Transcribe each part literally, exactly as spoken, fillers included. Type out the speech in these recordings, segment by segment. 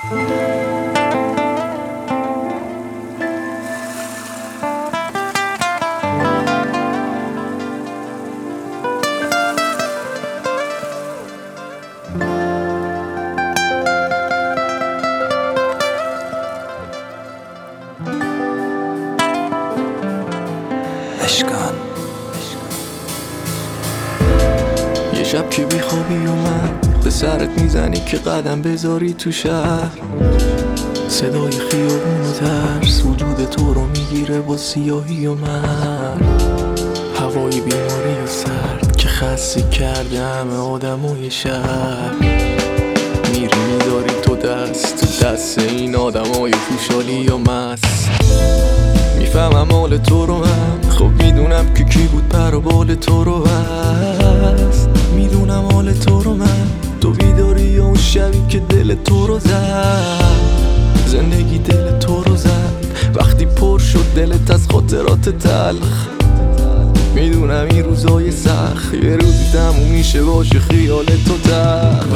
یه شب که بیخوابی و من به سرت میزنی که قدم بذاری تو شهر، صدای خیابون و ترس وجود تو رو میگیره با سیاهی و من، هوای بیماری و سرد که خسته کرده همه آدمای شهر. میری میداری تو دست تو دست این آدمای خوشحالی و مست. میفهمم حال تو رو من، خب میدونم که کی بود پر و بال تو رو بست. میدونم حال تو رو من، تو بیداری یا اون شبی که دل تو رو زد. زندگی دل تو رو زد وقتی پر شد دلت از خاطرات تلخ. میدونم این روزای سخت یه روزی تموم میشه باشه خیال تو تخت.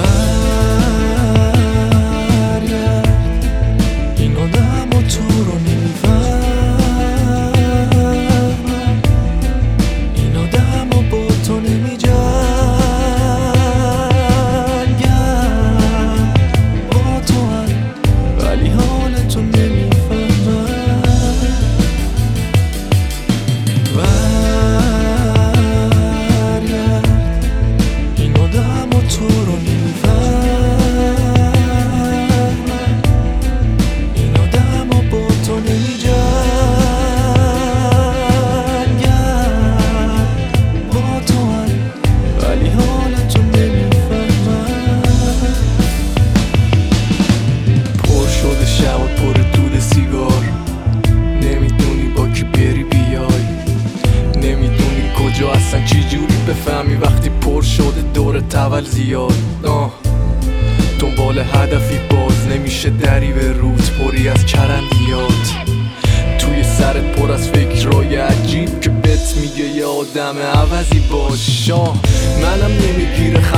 این آدم و تو رو نمیفهم، این آدم و با تو نمیجنگم، با تو هم ولی حال تو نمیفهمم. این آدم و تو رو نمیفهم، این آدم و با تو نمیجنگم، با تو هم ولی حال تو نمیفهمم. پر شده شب و پر دود سیگار، نمیدونی با کی بری بیای، نمیدونی کجا اصلا چی جوری بفهمی وقتی پر شده دور تول زیاد. آه دنبال هدفی باز نمیشه دری به روت پری از چرندیات. توی سرت پر از فکرای عجیب که بهت میگه یه آدم عوضی باش. آه منم نمیگیره